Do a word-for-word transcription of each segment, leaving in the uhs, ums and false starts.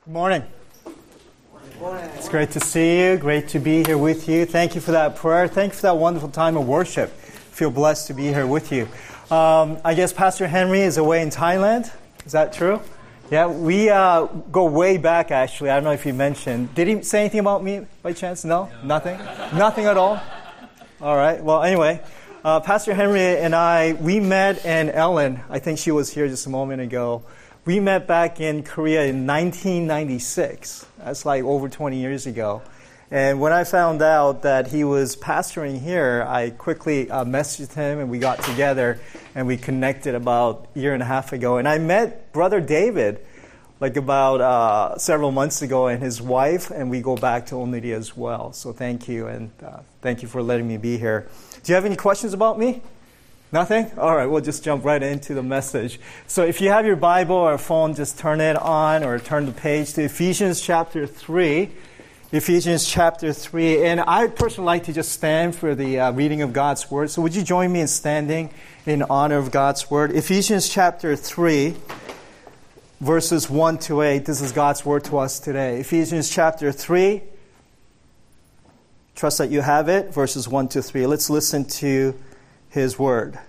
Good morning. Good morning. It's great to see you. Great to be here with you. Thank you for that prayer. Thank you for that wonderful time of worship. I feel blessed to be here with you. Um, I guess Pastor Henry is away in Thailand. Is that true? Yeah, we uh, go way back, actually. I don't know if you mentioned. Did he say anything about me by chance? No? no. Nothing? Nothing at all? All right. Well, anyway, uh, Pastor Henry and I, we met, and Ellen, I think she was here just a moment ago. We met back in Korea in nineteen ninety-six. That's like over twenty years ago. And when I found out that he was pastoring here, I quickly uh, messaged him and we got together and we connected about a year and a half ago. And I met Brother David like about uh, several months ago and his wife, and we go back to Oniri as well. So thank you, and uh, thank you for letting me be here. Do you have any questions about me? Nothing? All right, we'll just jump right into the message. So if you have your Bible or phone, just turn it on or turn the page to Ephesians chapter three. Ephesians chapter three. And I personally like to just stand for the uh, reading of God's Word. So would you join me in standing in honor of God's Word? Ephesians chapter three, verses one to eight. This is God's Word to us today. Ephesians chapter three. Trust that you have it. Verses one to three. Let's listen to His Word.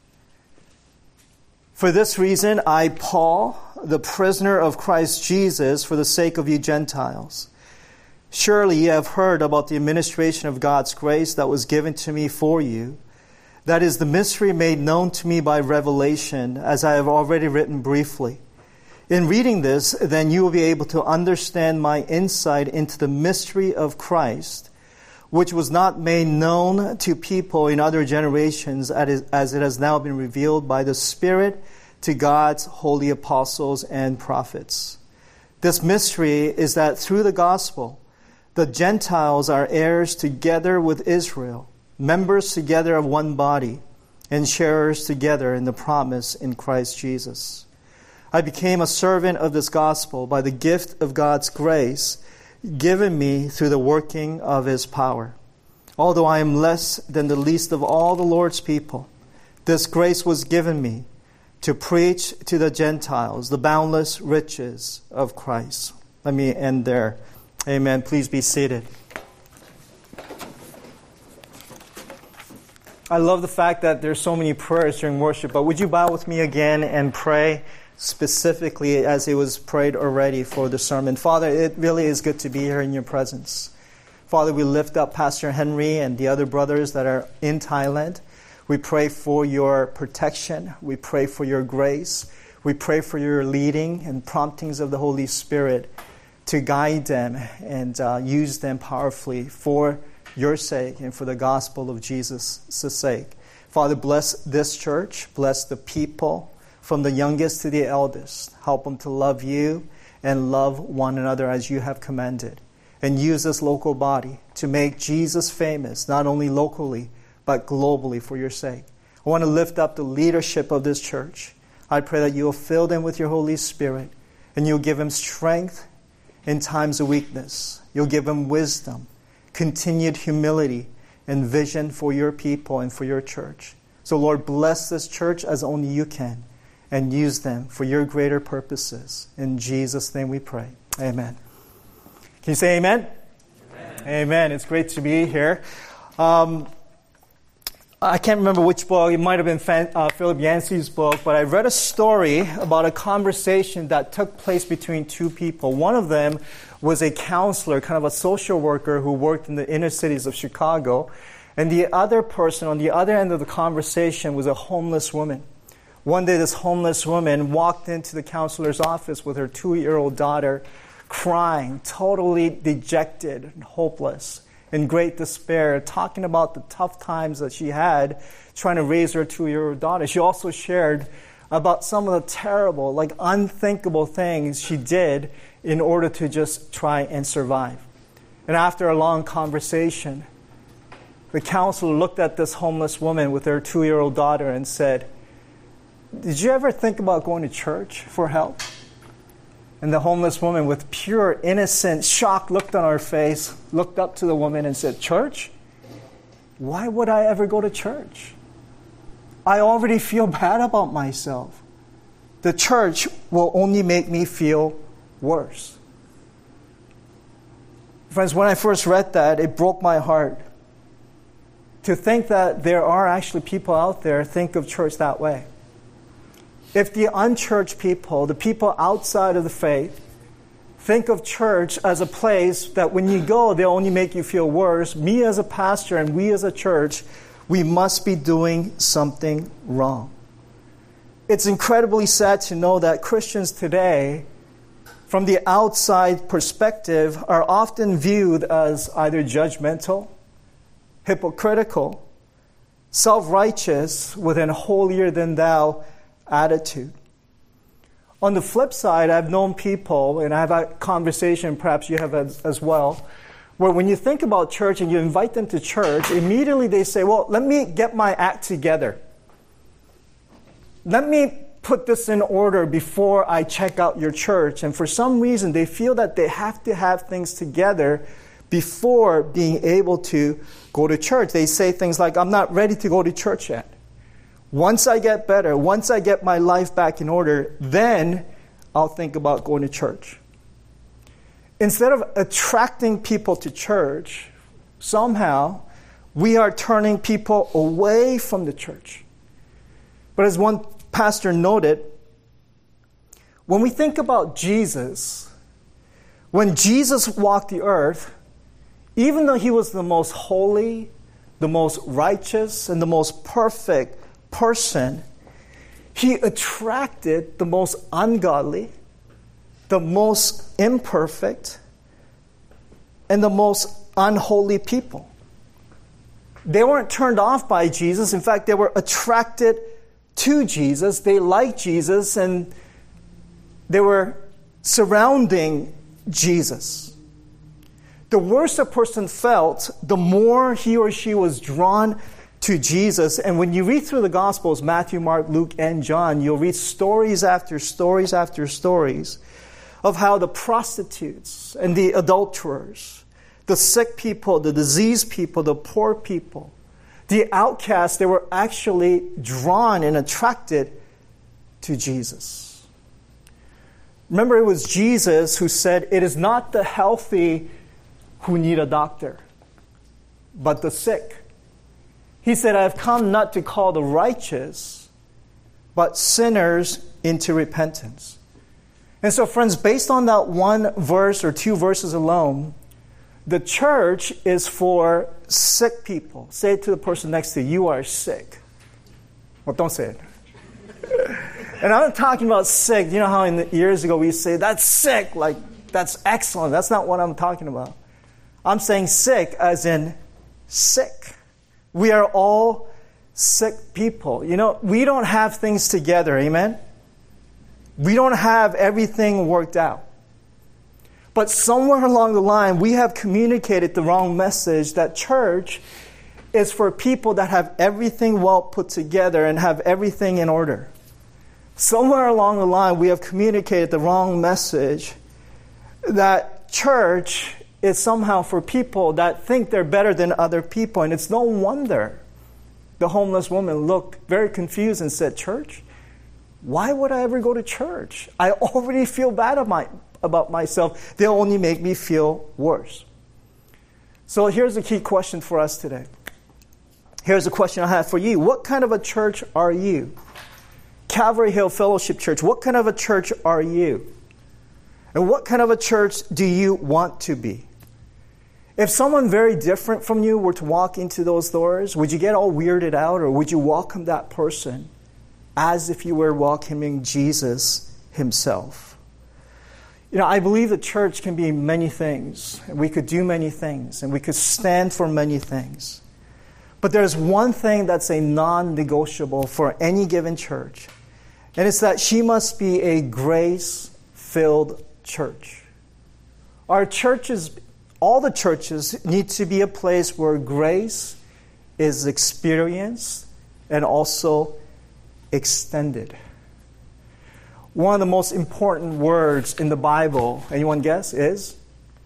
For this reason, I, Paul, the prisoner of Christ Jesus, for the sake of you Gentiles. Surely you have heard about the administration of God's grace that was given to me for you. That is the mystery made known to me by revelation, as I have already written briefly. In reading this, then you will be able to understand my insight into the mystery of Christ, which was not made known to people in other generations, as it has now been revealed by the Spirit to God's holy apostles and prophets. This mystery is that through the gospel, the Gentiles are heirs together with Israel, members together of one body, and sharers together in the promise in Christ Jesus. I became a servant of this gospel by the gift of God's grace given me through the working of His power. Although I am less than the least of all the Lord's people, this grace was given me to preach to the Gentiles the boundless riches of Christ. Let me end there. Amen. Please be seated. I love the fact that there's so many prayers during worship, but would you bow with me again and pray specifically as it was prayed already for the sermon? Father, it really is good to be here in your presence. Father, we lift up Pastor Henry and the other brothers that are in Thailand. We pray for your protection. We pray for your grace. We pray for your leading and promptings of the Holy Spirit to guide them and uh, use them powerfully for your sake and for the gospel of Jesus' sake. Father, bless this church. Bless the people from the youngest to the eldest. Help them to love you and love one another as you have commanded. And use this local body to make Jesus famous, not only locally, but globally for your sake. I want to lift up the leadership of this church. I pray that you will fill them with your Holy Spirit and you'll give them strength in times of weakness. You'll give them wisdom, continued humility, and vision for your people and for your church. So Lord, bless this church as only you can and use them for your greater purposes. In Jesus' name we pray. Amen. Can you say amen? Amen. Amen. It's great to be here. Um, I can't remember which book. It might have been Fan, uh, Philip Yancey's book, but I read a story about a conversation that took place between two people. One of them was a counselor, kind of a social worker who worked in the inner cities of Chicago. And the other person on the other end of the conversation was a homeless woman. One day this homeless woman walked into the counselor's office with her two-year-old daughter, crying, totally dejected and hopeless, in great despair, talking about the tough times that she had trying to raise her two-year-old daughter. She also shared about some of the terrible, like unthinkable things she did in order to just try and survive. And after a long conversation, the counselor looked at this homeless woman with her two-year-old daughter and said, "Did you ever think about going to church for help?" And the homeless woman, with pure, innocent shock, looked on her face, looked up to the woman and said, "Church? Why would I ever go to church? I already feel bad about myself. The church will only make me feel worse." Friends, when I first read that, it broke my heart to think that there are actually people out there think of church that way. If the unchurched people, the people outside of the faith, think of church as a place that when you go, they'll only make you feel worse, me as a pastor and we as a church, we must be doing something wrong. It's incredibly sad to know that Christians today, from the outside perspective, are often viewed as either judgmental, hypocritical, self-righteous, with an holier-than-thou attitude. On the flip side, I've known people, and I've had a conversation, perhaps you have as, as well, where when you think about church and you invite them to church, immediately they say, well, let me get my act together. Let me put this in order before I check out your church. And for some reason, they feel that they have to have things together before being able to go to church. They say things like, I'm not ready to go to church yet. Once I get better, once I get my life back in order, then I'll think about going to church. Instead of attracting people to church, somehow we are turning people away from the church. But as one pastor noted, when we think about Jesus, when Jesus walked the earth, even though he was the most holy, the most righteous, and the most perfect person, he attracted the most ungodly, the most imperfect, and the most unholy people. They weren't turned off by Jesus. In fact, they were attracted to Jesus. They liked Jesus, and they were surrounding Jesus. The worse a person felt, the more he or she was drawn to Jesus. And when you read through the Gospels, Matthew, Mark, Luke, and John, you'll read stories after stories after stories of how the prostitutes and the adulterers, the sick people, the diseased people, the poor people, the outcasts, they were actually drawn and attracted to Jesus. Remember, it was Jesus who said, it is not the healthy who need a doctor, but the sick. He said, I have come not to call the righteous, but sinners into repentance. And so, friends, based on that one verse or two verses alone, the church is for sick people. Say it to the person next to you, you are sick. Well, don't say it. And I'm not talking about sick. You know how in the years ago we say, that's sick, like that's excellent. That's not what I'm talking about. I'm saying sick as in sick. We are all sick people. You know, we don't have things together, amen? We don't have everything worked out. But somewhere along the line, we have communicated the wrong message that church is for people that have everything well put together and have everything in order. Somewhere along the line, we have communicated the wrong message that church is somehow for people that think they're better than other people. And it's no wonder the homeless woman looked very confused and said, church? Why would I ever go to church? I already feel bad about, my, about myself. They'll only make me feel worse. So here's a key question for us today. Here's a question I have for you. What kind of a church are you? Calvary Hill Fellowship Church, what kind of a church are you? And what kind of a church do you want to be? If someone very different from you were to walk into those doors, would you get all weirded out, or would you welcome that person as if you were welcoming Jesus himself? You know, I believe the church can be many things, and we could do many things, and we could stand for many things. But there's one thing that's a non-negotiable for any given church, and it's that she must be a grace-filled church. Our churches, all the churches, need to be a place where grace is experienced and also extended. One of the most important words in the Bible, anyone guess, is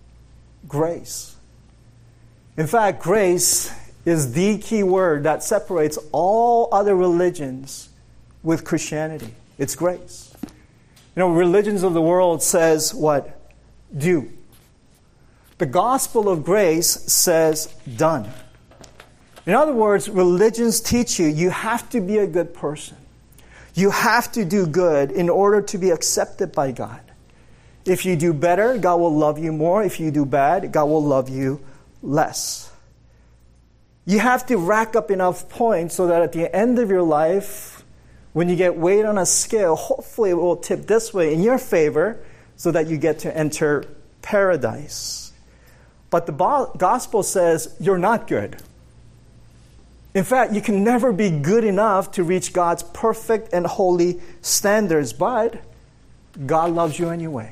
grace. In fact, grace is the key word that separates all other religions with Christianity. It's grace. You know, religions of the world says what? Do. The gospel of grace says done. In other words, religions teach you you have to be a good person. You have to do good in order to be accepted by God. If you do better, God will love you more. If you do bad, God will love you less. You have to rack up enough points so that at the end of your life, when you get weighed on a scale, hopefully it will tip this way in your favor so that you get to enter paradise. But the gospel says you're not good. In fact, you can never be good enough to reach God's perfect and holy standards, but God loves you anyway.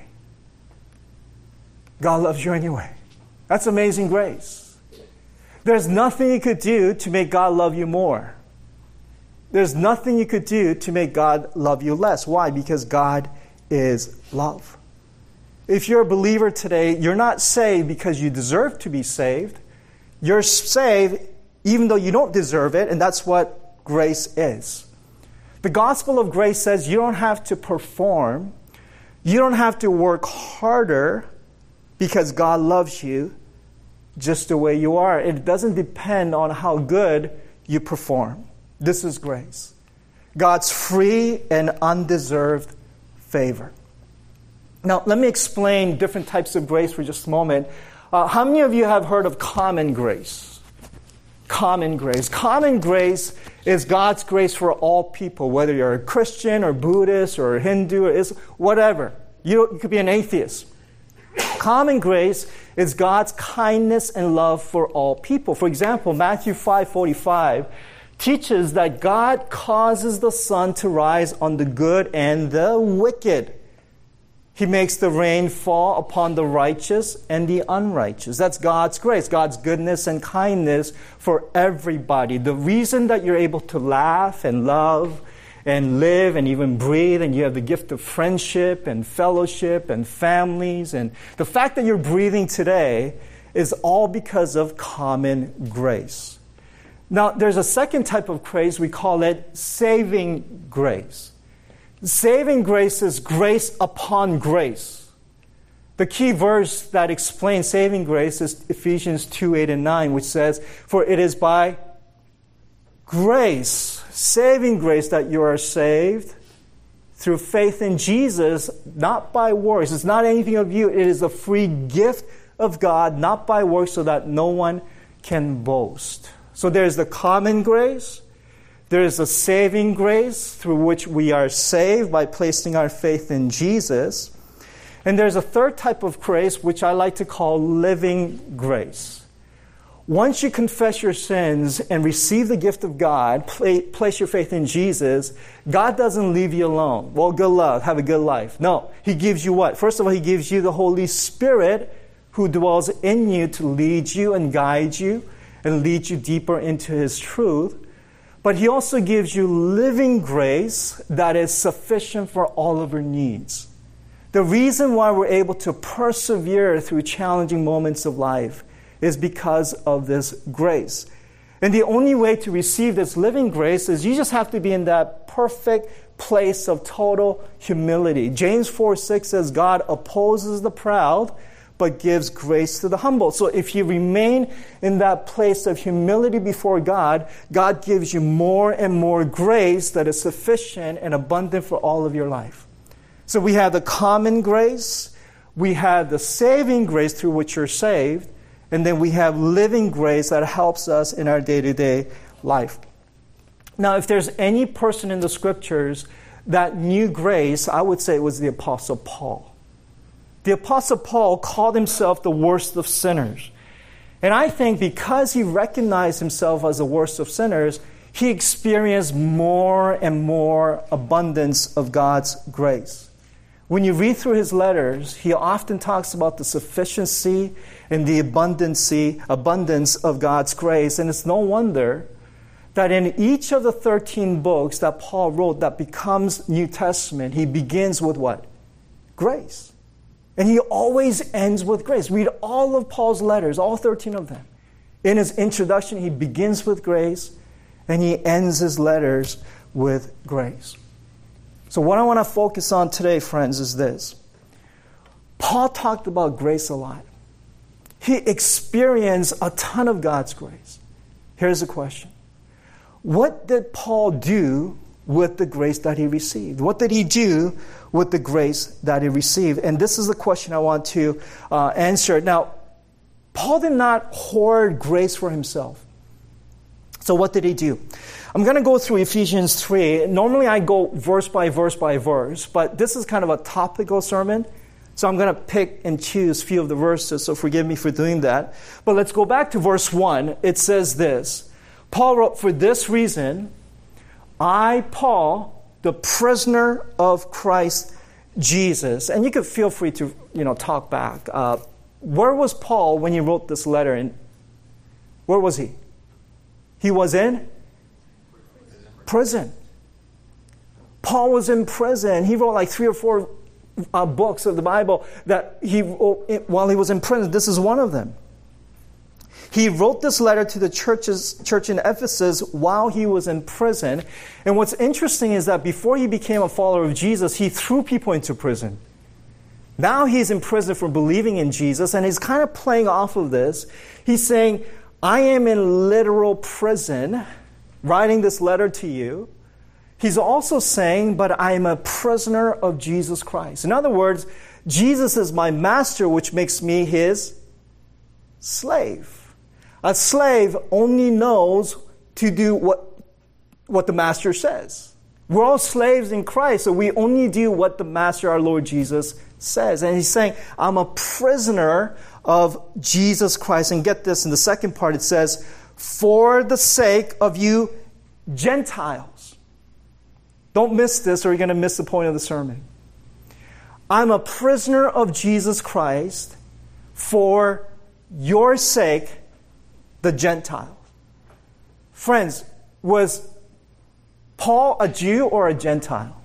God loves you anyway. That's amazing grace. There's nothing you could do to make God love you more. There's nothing you could do to make God love you less. Why? Because God is love. If you're a believer today, you're not saved because you deserve to be saved. You're saved even though you don't deserve it, and that's what grace is. The gospel of grace says you don't have to perform. You don't have to work harder because God loves you just the way you are. It doesn't depend on how good you perform. This is grace. God's free and undeserved favor. Now, let me explain different types of grace for just a moment. Uh, how many of you have heard of common grace? Common grace. Common grace is God's grace for all people, whether you're a Christian or Buddhist or Hindu or Islam, whatever. You, you could be an atheist. Common grace is God's kindness and love for all people. For example, Matthew five forty-five teaches that God causes the sun to rise on the good and the wicked. He makes the rain fall upon the righteous and the unrighteous. That's God's grace, God's goodness and kindness for everybody. The reason that you're able to laugh and love and live and even breathe, and you have the gift of friendship and fellowship and families, and the fact that you're breathing today is all because of common grace. Now, there's a second type of grace. We call it saving grace. Saving grace is grace upon grace. The key verse that explains saving grace is Ephesians two, eight, and nine, which says, "For it is by grace, saving grace, that you are saved through faith in Jesus, not by works." It's not anything of you. It is a free gift of God, not by works, so that no one can boast. So there's the common grace. There is a saving grace through which we are saved by placing our faith in Jesus. And there's a third type of grace, which I like to call living grace. Once you confess your sins and receive the gift of God, place your faith in Jesus, God doesn't leave you alone. Well, good luck, have a good life. No, He gives you what? First of all, He gives you the Holy Spirit who dwells in you to lead you and guide you and lead you deeper into His truth. But He also gives you living grace that is sufficient for all of your needs. The reason why we're able to persevere through challenging moments of life is because of this grace. And the only way to receive this living grace is you just have to be in that perfect place of total humility. James four six says, God opposes the proud, but gives grace to the humble. So if you remain in that place of humility before God, God gives you more and more grace that is sufficient and abundant for all of your life. So we have the common grace, we have the saving grace through which you're saved, and then we have living grace that helps us in our day-to-day life. Now, if there's any person in the Scriptures that knew grace, I would say it was the Apostle Paul. The Apostle Paul called himself the worst of sinners. And I think because he recognized himself as the worst of sinners, he experienced more and more abundance of God's grace. When you read through his letters, he often talks about the sufficiency and the abundancy, abundance of God's grace. And it's no wonder that in each of the thirteen books that Paul wrote that becomes New Testament, he begins with what? Grace. And he always ends with grace. Read all of Paul's letters, all thirteen of them. In his introduction, he begins with grace, and he ends his letters with grace. So what I want to focus on today, friends, is this. Paul talked about grace a lot. He experienced a ton of God's grace. Here's the question. What did Paul do with the grace that he received? What did he do with the grace that he received? And this is the question I want to uh, answer. Now, Paul did not hoard grace for himself. So what did he do? I'm going to go through Ephesians three. Normally I go verse by verse by verse, but this is kind of a topical sermon. So I'm going to pick and choose a few of the verses, so forgive me for doing that. But let's go back to verse one. It says this. Paul wrote, "For this reason, I, Paul, the prisoner of Christ Jesus." And you could feel free to, you know, talk back. Uh, where was Paul when he wrote this letter? And where was he? He was in prison. Paul was in prison. He wrote like three or four uh, books of the Bible that he while he was in prison. This is one of them. He wrote this letter to the churches, church in Ephesus while he was in prison. And what's interesting is that before he became a follower of Jesus, he threw people into prison. Now he's in prison for believing in Jesus, and he's kind of playing off of this. He's saying, I am in literal prison, writing this letter to you. He's also saying, but I am a prisoner of Jesus Christ. In other words, Jesus is my master, which makes me his slave. A slave only knows to do what, what the master says. We're all slaves in Christ, so we only do what the master, our Lord Jesus, says. And he's saying, I'm a prisoner of Jesus Christ. And get this, in the second part it says, for the sake of you Gentiles. Don't miss this or you're going to miss the point of the sermon. I'm a prisoner of Jesus Christ for your sake, the Gentiles. Friends, was Paul a Jew or a Gentile?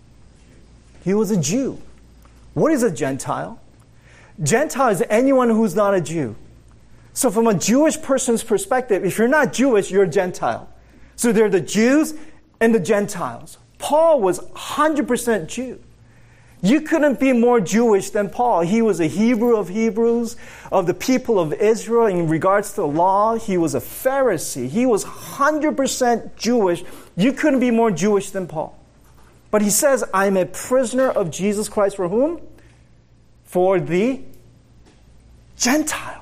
He was a Jew. What is a Gentile? Gentile is anyone who's not a Jew. So from a Jewish person's perspective, if you're not Jewish, you're a Gentile. So they're the Jews and the Gentiles. Paul was one hundred percent Jew. You couldn't be more Jewish than Paul. He was a Hebrew of Hebrews, of the people of Israel in regards to the law. He was a Pharisee. He was one hundred percent Jewish. You couldn't be more Jewish than Paul. But he says, I'm a prisoner of Jesus Christ for whom? For the Gentiles.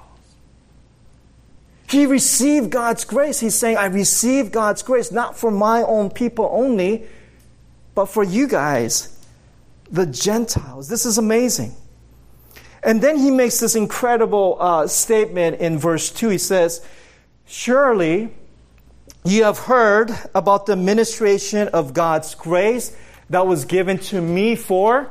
He received God's grace. He's saying, I received God's grace, not for my own people only, but for you guys, the Gentiles. This is amazing. And then he makes this incredible uh, statement in verse two. He says, surely you have heard about the administration of God's grace that was given to me for...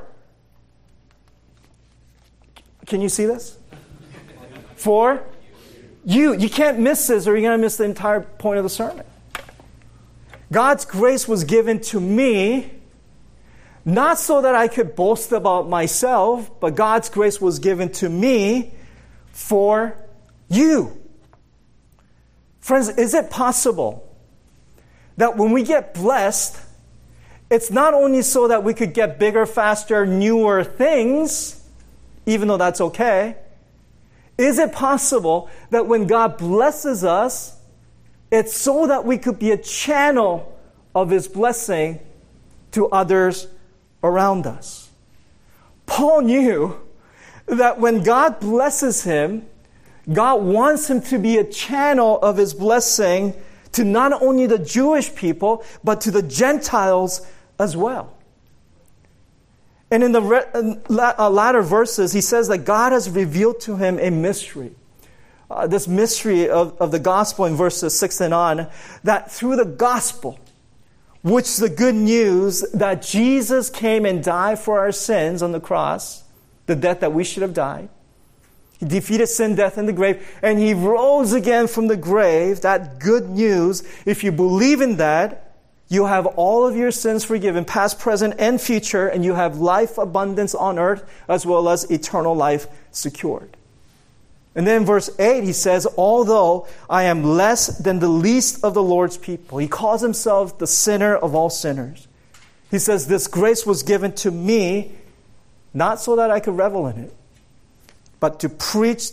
Can you see this? For you. You can't miss this or you're going to miss the entire point of the sermon. God's grace was given to me, not so that I could boast about myself, but God's grace was given to me for you. Friends, is it possible that when we get blessed, it's not only so that we could get bigger, faster, newer things, even though that's okay? Is it possible that when God blesses us, it's so that we could be a channel of His blessing to others around us? Paul knew that when God blesses him, God wants him to be a channel of His blessing to not only the Jewish people, but to the Gentiles as well. And in the latter verses, he says that God has revealed to him a mystery. Uh, this mystery of, of the gospel in verses six and on, that through the gospel, which is the good news that Jesus came and died for our sins on the cross, the death that we should have died. He defeated sin, death, and the grave, and He rose again from the grave. That good news, if you believe in that, you have all of your sins forgiven, past, present, and future, and you have life abundance on earth as well as eternal life secured. And then in verse eight, he says, although I am less than the least of the Lord's people. He calls himself the sinner of all sinners. He says, this grace was given to me, not so that I could revel in it, but to preach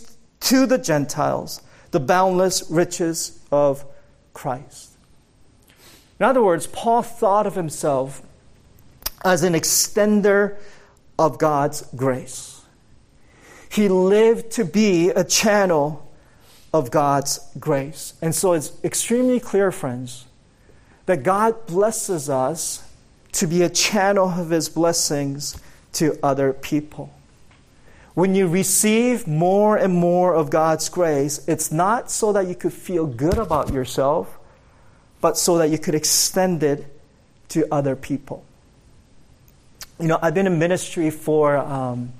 to the Gentiles the boundless riches of Christ. In other words, Paul thought of himself as an extender of God's grace. He lived to be a channel of God's grace. And so it's extremely clear, friends, that God blesses us to be a channel of His blessings to other people. When you receive more and more of God's grace, it's not so that you could feel good about yourself, but so that you could extend it to other people. You know, I've been in ministry for um,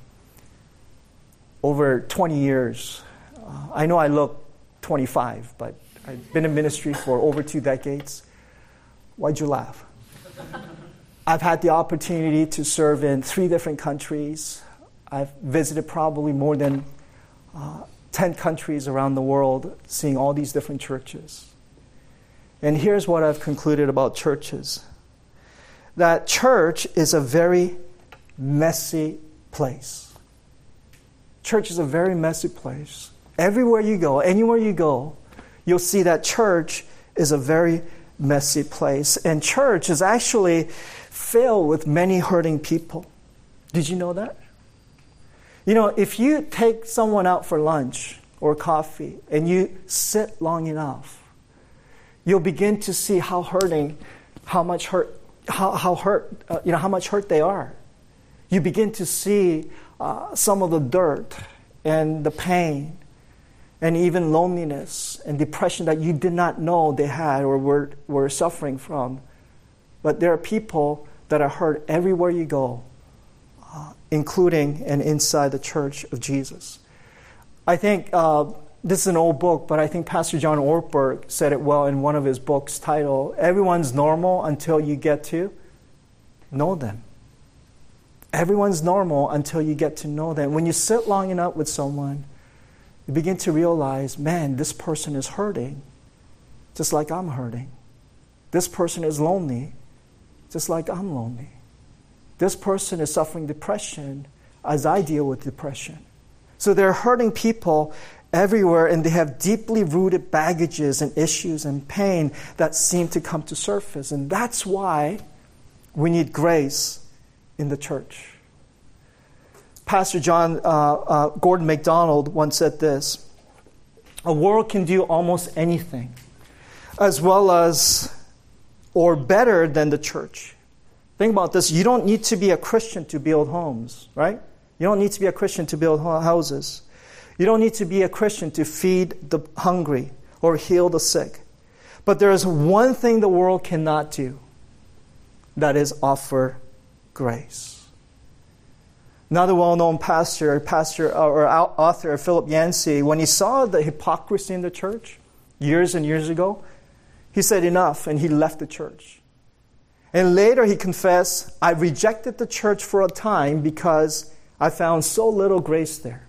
over twenty years. Uh, I know I look twenty-five, but I've been in ministry for over two decades. Why'd you laugh? I've had the opportunity to serve in three different countries. I've visited probably more than uh, ten countries around the world, seeing all these different churches. And here's what I've concluded about churches. That church is a very messy place. Church is a very messy place. Everywhere you go, anywhere you go, you'll see that church is a very messy place. And church is actually filled with many hurting people. Did you know that? You know, if you take someone out for lunch or coffee and you sit long enough, you'll begin to see how hurting, how much hurt, how, how hurt, uh, you know, how much hurt they are. You begin to see uh, some of the dirt and the pain and even loneliness and depression that you did not know they had or were, were suffering from. But there are people that are hurt everywhere you go, uh, including and inside the church of Jesus. I think uh, this is an old book, but I think Pastor John Ortberg said it well in one of his books titled, Everyone's Normal Until You Get to Know Them. Everyone's normal until you get to know them. When you sit long enough with someone, you begin to realize, man, this person is hurting just like I'm hurting. This person is lonely just like I'm lonely. This person is suffering depression as I deal with depression. So there are hurting people everywhere, and they have deeply rooted baggages and issues and pain that seem to come to surface. And that's why we need grace in the church. Pastor John uh, uh, Gordon MacDonald once said this: a world can do almost anything, as well as or better than the church. Think about this. You don't need to be a Christian to build homes, right? You don't need to be a Christian to build houses. You don't need to be a Christian to feed the hungry or heal the sick. But there is one thing the world cannot do. That is offer grace. Another well-known pastor, pastor or author, Philip Yancey, when he saw the hypocrisy in the church years and years ago, he said enough, and he left the church. And later he confessed, I rejected the church for a time because I found so little grace there.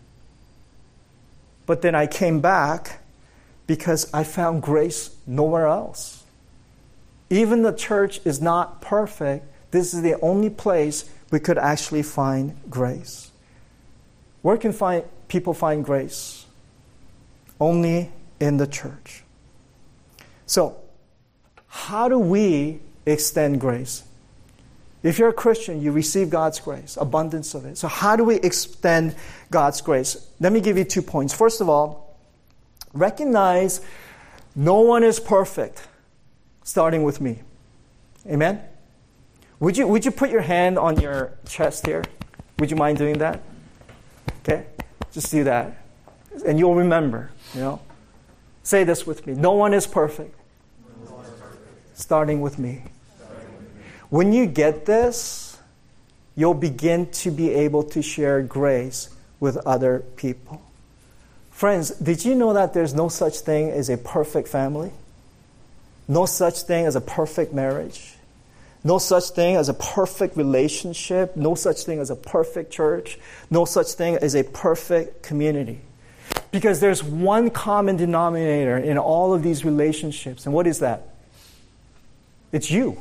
But then I came back because I found grace nowhere else. Even the church is not perfect. This is the only place we could actually find grace. Where can find, people find grace? Only in the church. So, how do we extend grace? If you're a Christian, you receive God's grace, abundance of it. So how do we extend God's grace? Let me give you two points. First of all, recognize no one is perfect, starting with me. Amen? Would you, would you put your hand on your chest here? Would you mind doing that? Okay? Just do that. And you'll remember, you know. Say this with me. No one is perfect. No one is perfect. Starting with me. When you get this, you'll begin to be able to share grace with other people. Friends, did you know that there's no such thing as a perfect family? No such thing as a perfect marriage? No such thing as a perfect relationship? No such thing as a perfect church? No such thing as a perfect community? Because there's one common denominator in all of these relationships. And what is that? It's you.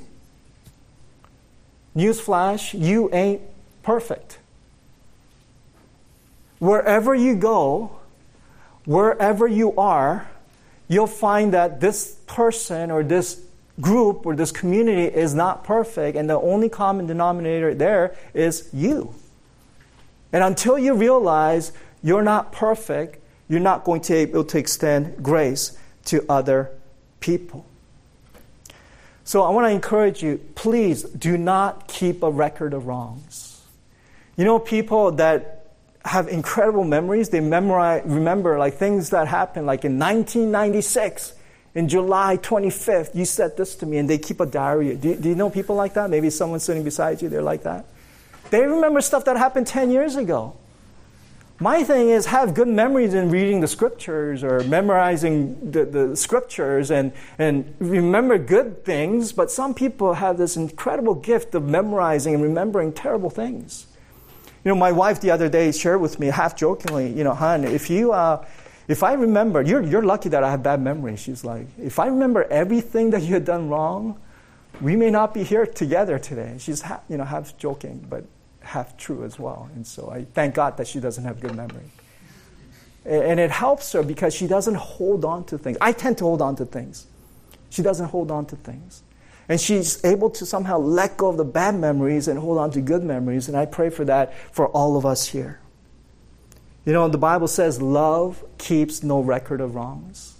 Newsflash, you ain't perfect. Wherever you go, wherever you are, you'll find that this person or this group or this community is not perfect, and the only common denominator there is you. And until you realize you're not perfect, you're not going to be able to extend grace to other people. So I want to encourage you, please do not keep a record of wrongs. You know, people that have incredible memories, they memorize, remember like things that happened like in nineteen ninety-six, in July twenty-fifth, you said this to me, and they keep a diary. Do, do you know people like that? Maybe someone sitting beside you, they're like that. They remember stuff that happened ten years ago. My thing is have good memories in reading the scriptures or memorizing the, the scriptures and, and remember good things, but some people have this incredible gift of memorizing and remembering terrible things. You know, my wife the other day shared with me, half jokingly, you know, hon, if you, uh, if I remember, you're, you're lucky that I have bad memory. She's like, if I remember everything that you had done wrong, we may not be here together today. She's, half, you know, half joking, but half true as well. And so I thank God that she doesn't have good memory. And it helps her because she doesn't hold on to things. I tend to hold on to things. She doesn't hold on to things. And she's able to somehow let go of the bad memories and hold on to good memories. And I pray for that for all of us here. You know, the Bible says love keeps no record of wrongs.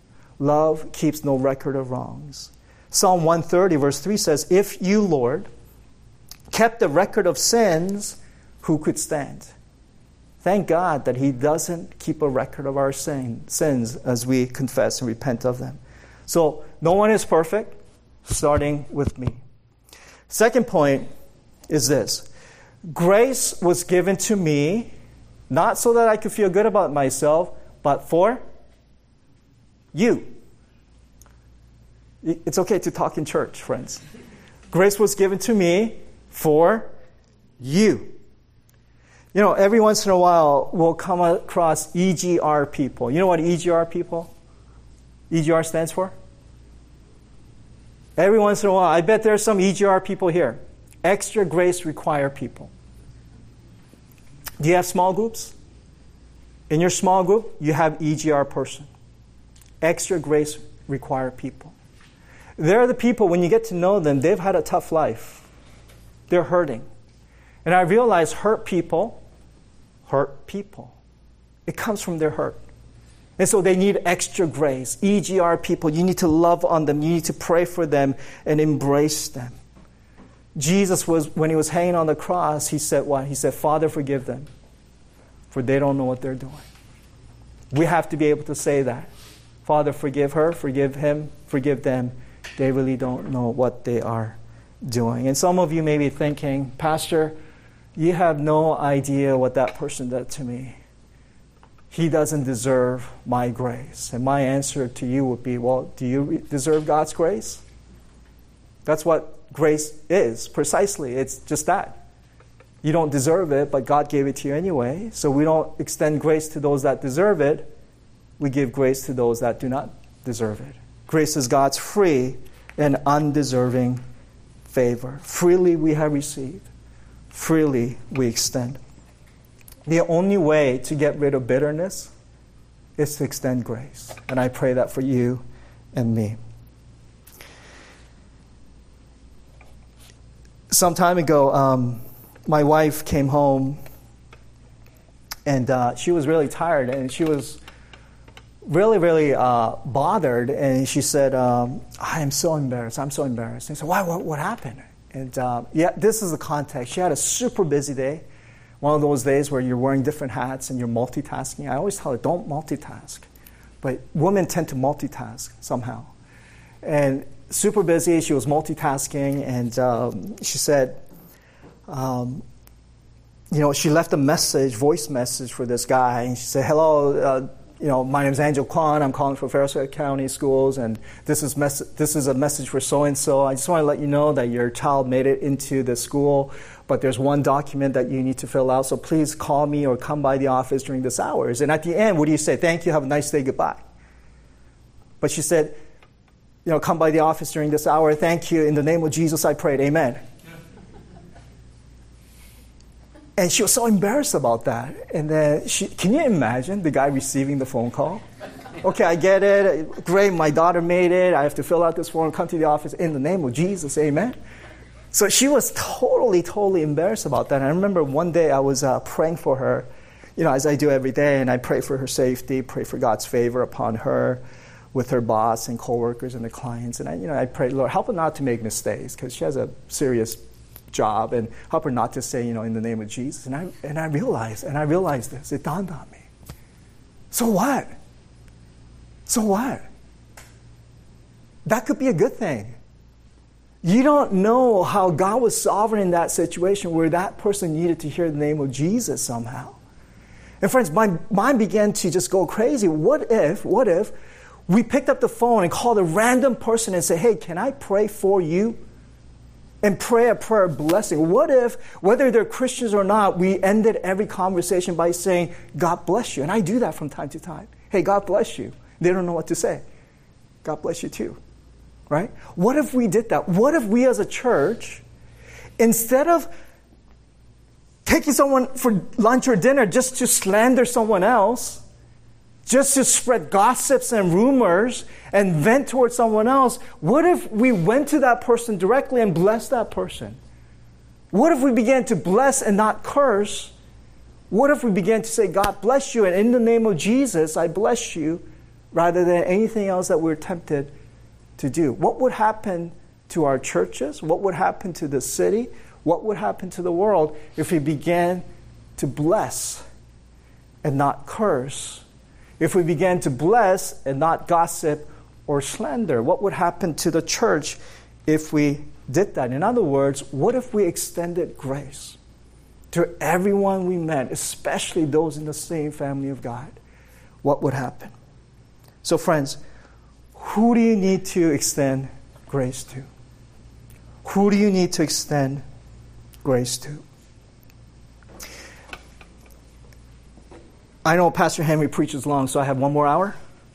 Love keeps no record of wrongs. Psalm one thirty verse three says, if you, Lord, kept a record of sins, who could stand? Thank God that He doesn't keep a record of our sin, sins as we confess and repent of them. So no one is perfect, starting with me. Second point is this. Grace was given to me, not so that I could feel good about myself, but for you. It's okay to talk in church, friends. Grace was given to me for you. You know, every once in a while, we'll come across E G R people. You know what E G R people? E G R stands for? Every once in a while, I bet there's some E G R people here. Extra grace require people. Do you have small groups? In your small group, you have E G R person. Extra grace require people. They're the people, when you get to know them, they've had a tough life. They're hurting. And I realize hurt people hurt people. It comes from their hurt. And so they need extra grace. E G R people, you need to love on them. You need to pray for them and embrace them. Jesus was, when He was hanging on the cross, He said what? He said, Father, forgive them, for they don't know what they're doing. We have to be able to say that. Father, forgive her, forgive him, forgive them. They really don't know what they are doing. And some of you may be thinking, Pastor, you have no idea what that person did to me. He doesn't deserve my grace. And my answer to you would be, well, do you deserve God's grace? That's what grace is, precisely. It's just that. You don't deserve it, but God gave it to you anyway. So we don't extend grace to those that deserve it. We give grace to those that do not deserve it. Grace is God's free and undeserving favor. Freely we have received. Freely we extend. The only way to get rid of bitterness is to extend grace. And I pray that for you and me. Some time ago, um, my wife came home and uh, she was really tired and she was really, really uh, bothered. And she said, um, I am so embarrassed. I'm so embarrassed. And I said, why? What, what happened? And uh, yeah, this is the context. She had a super busy day. One of those days where you're wearing different hats and you're multitasking. I always tell her, don't multitask. But women tend to multitask somehow. And super busy, she was multitasking, and um, she said, um, you know, she left a message, voice message for this guy, and she said, hello, uh, you know, my name is Angel Kwan, I'm calling from Fairfield County Schools, and this is mes- this is a message for so-and-so. I just want to let you know that your child made it into the school, but there's one document that you need to fill out, so please call me or come by the office during this hours. And at the end, what do you say? Thank you, have a nice day, goodbye. But she said, you know, come by the office during this hour, thank you, in the name of Jesus I prayed, amen. And she was so embarrassed about that. And then, she, can you imagine the guy receiving the phone call? Okay, I get it. Great, my daughter made it. I have to fill out this form, come to the office in the name of Jesus, amen. So she was totally, totally embarrassed about that. And I remember one day I was uh, praying for her, you know, as I do every day, and I pray for her safety, pray for God's favor upon her with her boss and coworkers and the clients. And I, you know, I pray, Lord, help her not to make mistakes because she has a serious job, and help her not to say, you know, in the name of Jesus. And I and I realized, and I realized this, it dawned on me. So what? So what? That could be a good thing. You don't know how God was sovereign in that situation where that person needed to hear the name of Jesus somehow. And friends, my mind began to just go crazy. What if, what if we picked up the phone and called a random person and said, hey, can I pray for you? And pray a prayer of blessing. What if, whether they're Christians or not, we ended every conversation by saying, God bless you. And I do that from time to time. Hey, God bless you. They don't know what to say. God bless you too. Right? What if we did that? What if we as a church, instead of taking someone for lunch or dinner just to slander someone else, just to spread gossips and rumors and vent towards someone else, what if we went to that person directly and blessed that person? What if we began to bless and not curse? What if we began to say, God bless you, and in the name of Jesus, I bless you, rather than anything else that we're tempted to do? What would happen to our churches? What would happen to the city? What would happen to the world if we began to bless and not curse? If we began to bless and not gossip or slander? What would happen to the church if we did that? In other words, what if we extended grace to everyone we met, especially those in the same family of God? What would happen? So friends, who do you need to extend grace to? Who do you need to extend grace to? I know Pastor Henry preaches long, so I have one more hour.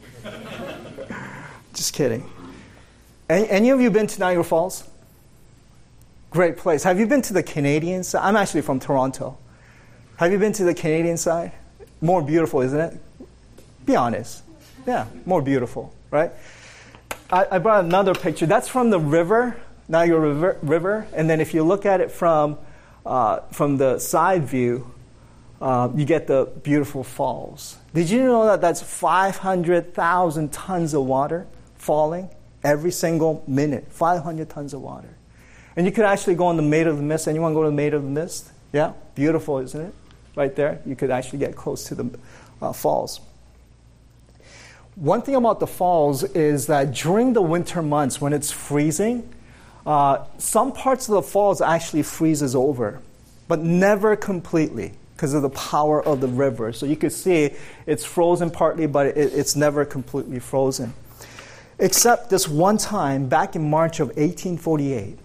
Just kidding. Any, any of you been to Niagara Falls? Great place. Have you been to the Canadian side? I'm actually from Toronto. Have you been to the Canadian side? More beautiful, isn't it? Be honest. Yeah, more beautiful, right? I, I brought another picture. That's from the river, Niagara River. river. And then if you look at it from, uh, from the side view, Uh, you get the beautiful falls. Did you know that that's five hundred thousand tons of water falling every single minute? five hundred tons of water. And you could actually go on the Maid of the Mist. Anyone go to the Maid of the Mist? Yeah? Beautiful, isn't it? Right there. You could actually get close to the uh, falls. One thing about the falls is that during the winter months when it's freezing, uh, some parts of the falls actually freezes over, but never completely, because of the power of the river. So you could see it's frozen partly, but it, it's never completely frozen. Except this one time, back in March of eighteen forty-eight,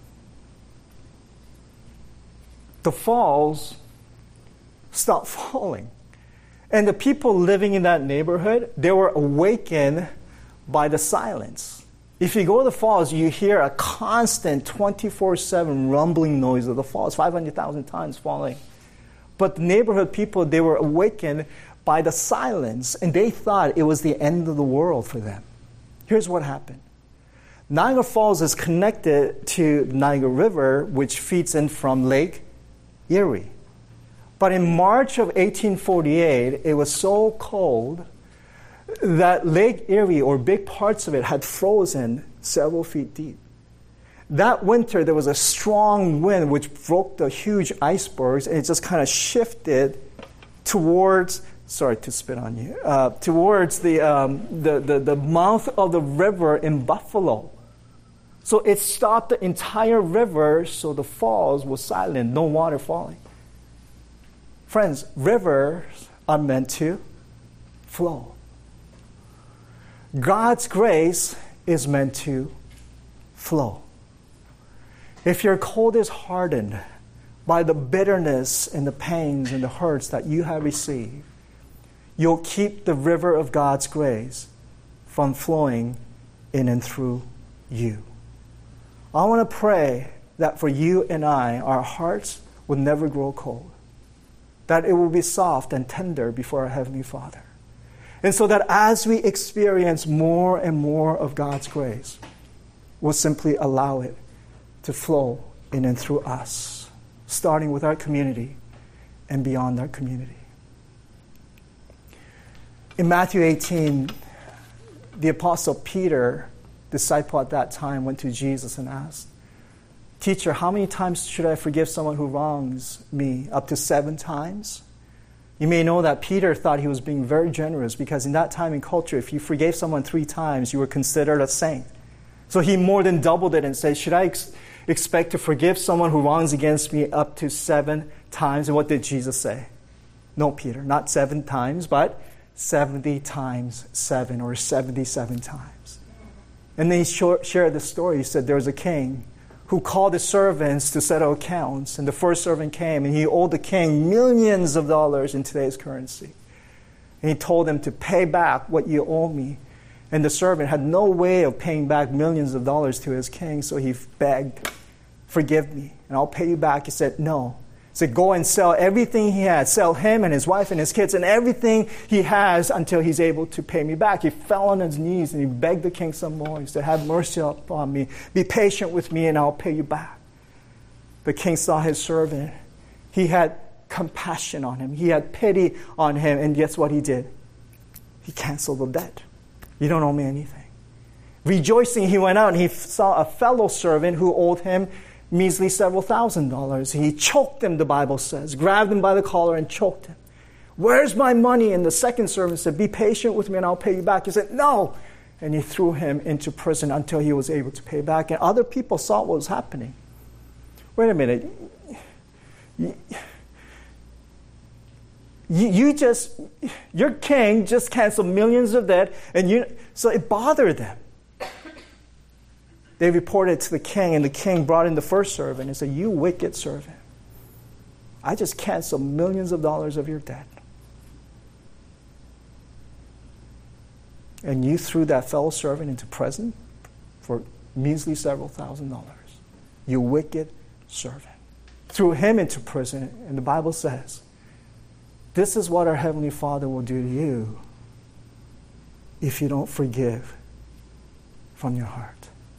the falls stopped falling. And the people living in that neighborhood, they were awakened by the silence. If you go to the falls, you hear a constant twenty-four seven rumbling noise of the falls, five hundred thousand tons falling. But the neighborhood people, they were awakened by the silence, and they thought it was the end of the world for them. Here's what happened. Niagara Falls is connected to the Niagara River, which feeds in from Lake Erie. But in March of eighteen forty-eight, it was so cold that Lake Erie, or big parts of it, had frozen several feet deep. That winter, there was a strong wind which broke the huge icebergs, and it just kind of shifted towards, sorry to spit on you, uh, towards the, um, the, the, the mouth of the river in Buffalo. So it stopped the entire river, so the falls were silent, no water falling. Friends, rivers are meant to flow. God's grace is meant to flow. If your cold is hardened by the bitterness and the pains and the hurts that you have received, you'll keep the river of God's grace from flowing in and through you. I want to pray that for you and I, our hearts will never grow cold. that it will be soft and tender before our Heavenly Father. And so that as we experience more and more of God's grace, we'll simply allow it to flow in and through us, starting with our community and beyond our community. In Matthew eighteen, the Apostle Peter, disciple at that time, went to Jesus and asked, "Teacher, how many times should I forgive someone who wrongs me? Up to seven times?" You may know that Peter thought he was being very generous because in that time and culture, if you forgave someone three times, you were considered a saint. So he more than doubled it and said, should I ex- expect to forgive someone who wrongs against me up to seven times? And what did Jesus say? No, Peter, not seven times, but seventy times seven, or seventy-seven times. And then he short, shared the story. He said there was a king who called his servants to settle accounts. And the first servant came, and he owed the king millions of dollars in today's currency. And he told him to pay back what you owe me. And the servant had no way of paying back millions of dollars to his king, so he begged, "Forgive me, and I'll pay you back." He said, "No." He said, "Go and sell everything he had. Sell him and his wife and his kids and everything he has until he's able to pay me back." He fell on his knees and he begged the king some more. He said, "Have mercy upon me. Be patient with me and I'll pay you back." The king saw his servant. He had compassion on him. He had pity on him. And guess what he did? He canceled the debt. "You don't owe me anything." Rejoicing, he went out and he saw a fellow servant who owed him measly several thousand dollars. He choked him, the Bible says, grabbed him by the collar and choked him. "Where's my money?" And the second servant said, "Be patient with me and I'll pay you back." He said, "No." And he threw him into prison until he was able to pay back. And other people saw what was happening. Wait a minute. You, you, you just, your king just canceled millions of debt. And you, so it bothered them. They reported it to the king, and the king brought in the first servant and said, "You wicked servant, I just canceled millions of dollars of your debt. And you threw that fellow servant into prison for measly several thousand dollars. You wicked servant." Threw him into prison, and the Bible says, this is what our Heavenly Father will do to you if you don't forgive from your heart.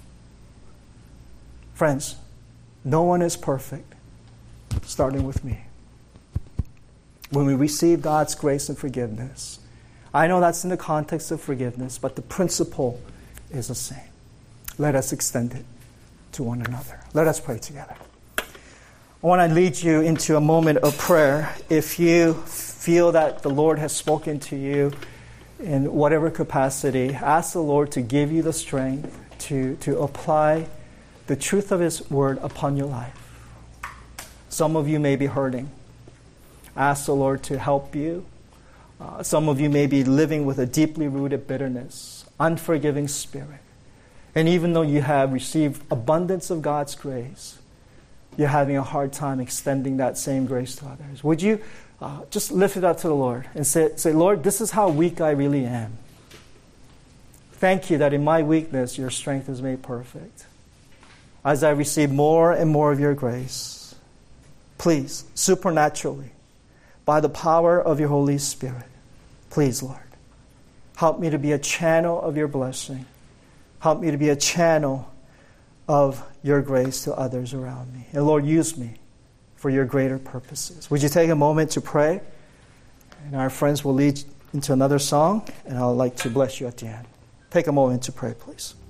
Friends, no one is perfect, starting with me. When we receive God's grace and forgiveness, I know that's in the context of forgiveness, but the principle is the same. Let us extend it to one another. Let us pray together. I want to lead you into a moment of prayer. If you feel that the Lord has spoken to you in whatever capacity, ask the Lord to give you the strength to, to apply the truth of His Word upon your life. Some of you may be hurting. Ask the Lord to help you. Uh, some of you may be living with a deeply rooted bitterness, unforgiving spirit. And even though you have received abundance of God's grace, you're having a hard time extending that same grace to others. Would you uh, just lift it up to the Lord and say, say, "Lord, this is how weak I really am. Thank you that in my weakness, your strength is made perfect. As I receive more and more of your grace, please, supernaturally, by the power of your Holy Spirit, please, Lord, help me to be a channel of your blessing. Help me to be a channel of your grace to others around me. And Lord, use me for your greater purposes." Would you take a moment to pray? And our friends will lead into another song, and I'd like to bless you at the end. Take a moment to pray, please.